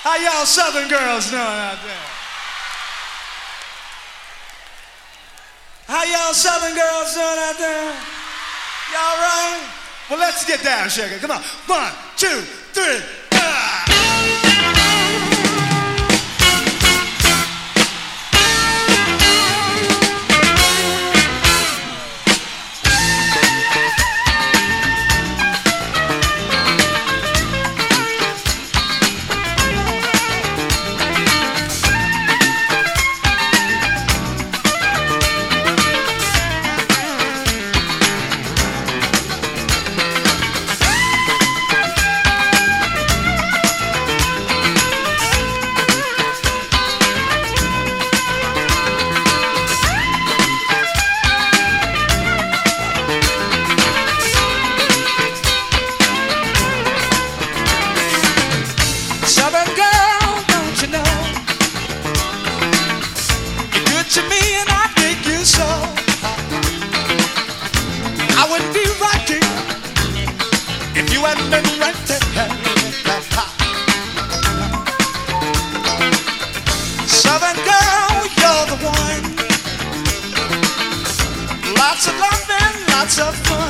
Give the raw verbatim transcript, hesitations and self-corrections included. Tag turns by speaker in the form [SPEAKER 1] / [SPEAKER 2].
[SPEAKER 1] How y'all Southern girls doing out there? How y'all Southern girls doing out there? Y'all right? Well, let's get down, Sugar. Come on. One, two, three. Ah! Southern girl, you're the one. Lots of loving, lots of fun.